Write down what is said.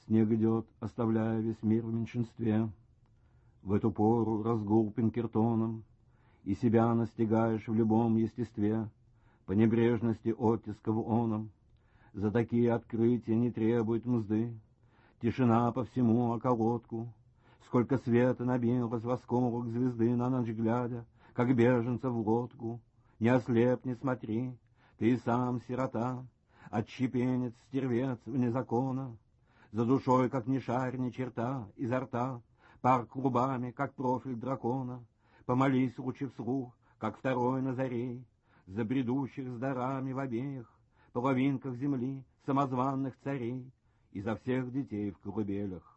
Снег идет, оставляя весь мир в меньшинстве. В эту пору разгул Пинкертоном, и себя настигаешь в любом естестве, по небрежности оттисков оном. За такие открытия не требует мзды. Тишина по всему околотку. Сколько света набилось в осколок звезды на ночь глядя, как беженца в лодку. Не ослепни, смотри, ты и сам сирота, отщепенец, стервец вне закона. За душой, как ни шарь, ни черта, изо рта пар клубами, как профиль дракона. Помолись лучше вслух, как второй Назарей, за бредущих с дарами в обеих половинках земли самозванных царей и за всех детей в колыбелях.